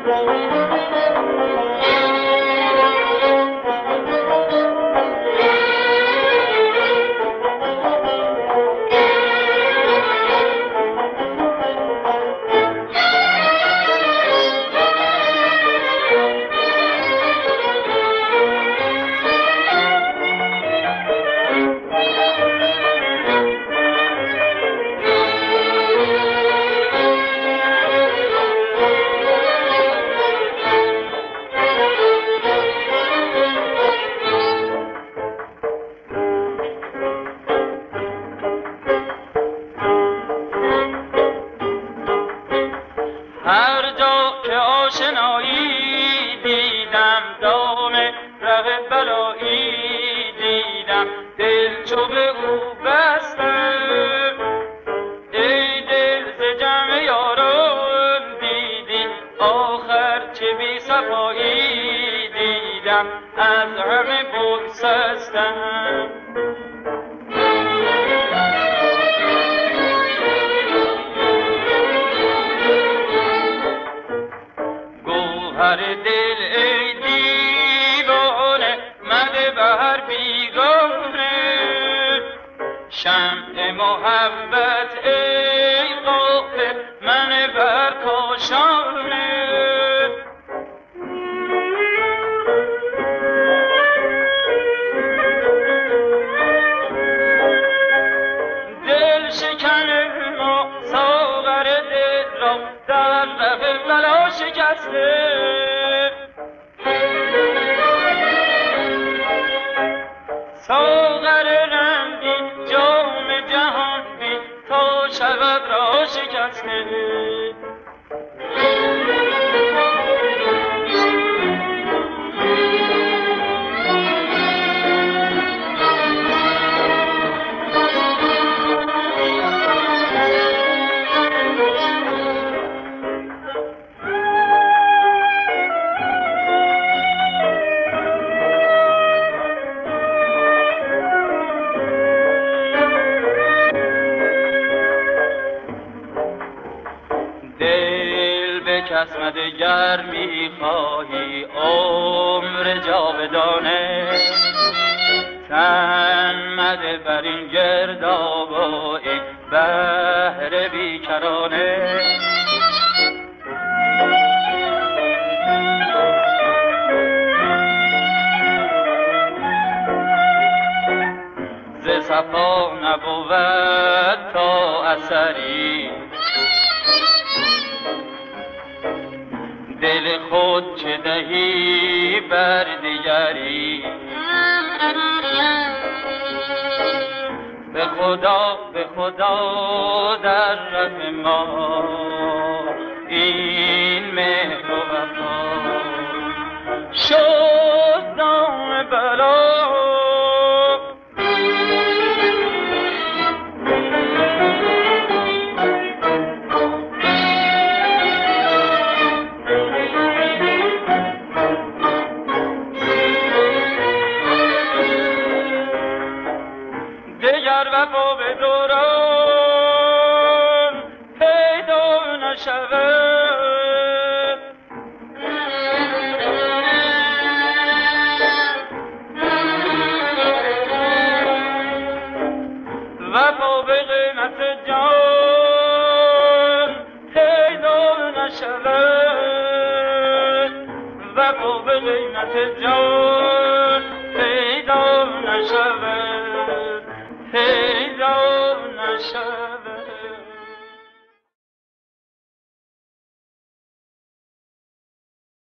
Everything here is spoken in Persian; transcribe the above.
هر جا که آشنایی دیدم دام ره بلایی دیدم دل چو به او بستم ای دل ز جمع یاران دیدی آخر چه بی صفایی دیدم از همه بگسستم هر دل ای دیوانه مده بر بیگانه شمع محبت ای غافل من بر کاشانه دل شکن ما ساغر دل را در ره بلا شکسته ساغر رنگی جام جهان بی تا شود را شکسته قسمت گر می‌خواهی عمر جاودانه تن مده بر این گرداب و این بحر بیکرانه ز صفا نبود تا اثری دل خود چه دهی بر دیگری به خدا در ره ما این مهر و وفا شد دام بلا وفا به دوران پیدا نشود وفا به قیمت جان پیدا نشود وفا به قیمت جان پیدا نشود پیدا نشود